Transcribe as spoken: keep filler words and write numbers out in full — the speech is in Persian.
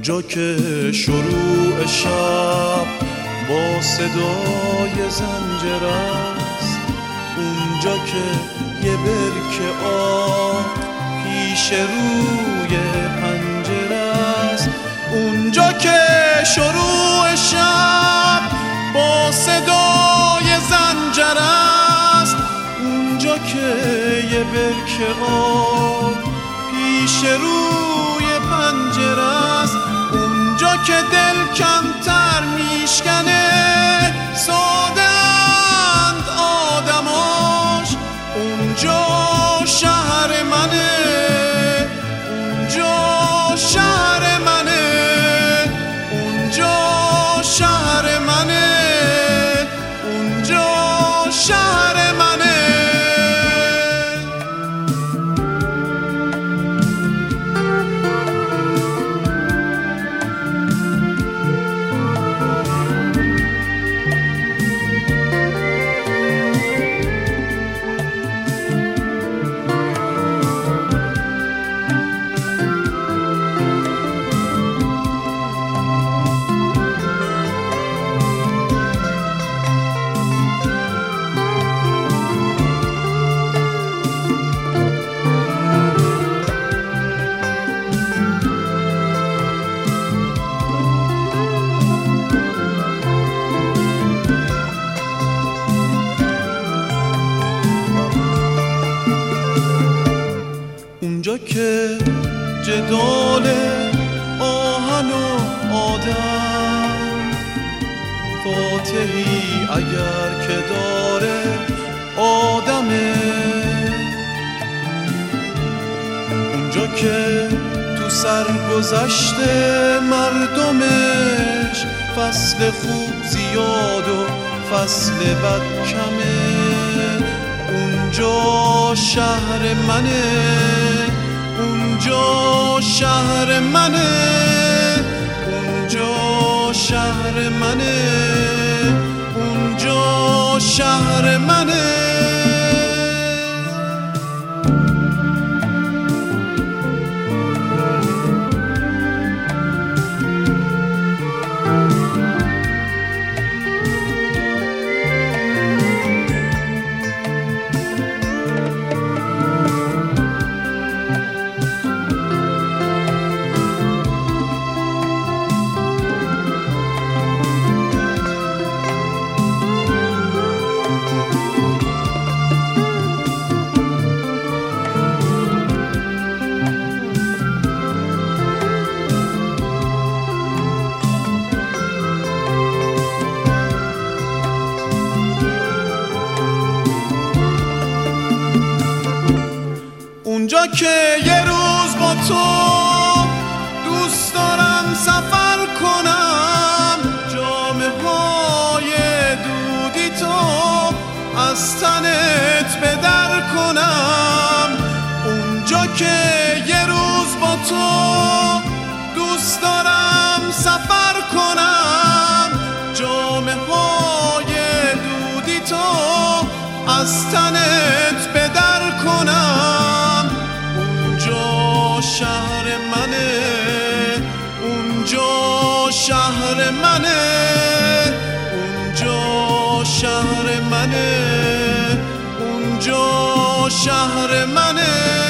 اونجا که شروع شب با صدای زنجیر است، اونجا که یه برکه آب پیش روی پنجره است، اونجا که شروع شب با صدای زنجیر است، اونجا که یه برکه آب پیش روی پنجره است، اونجا که دل کمتر میشکنه ساده‌اند آدماش، اونجا شهر منه، اونجا شهر منه، اونجا شهر منه، اونجا شهر منه. اونجا که جدال آهن و آدم، فاتحی اگر که داره آدمه، اونجا که تو سرگذشته مردمش فصل خوب زیاد و فصل بد کمه، اونجا شهر منه، اونجا شهر منه، اونجا شهر منه، اونجا شهر منه. اونجا که یه روز با تو دوست دارم سفر کنم، جامه های دودی تو از تنت به در کنم، اونجا که یه روز با تو دوست دارم سفر کنم، جامه های دودی تو از تنت به در کنم، اونجا شهر منه، اونجا شهر منه، اونجا شهر منه، اونجا شهر منه.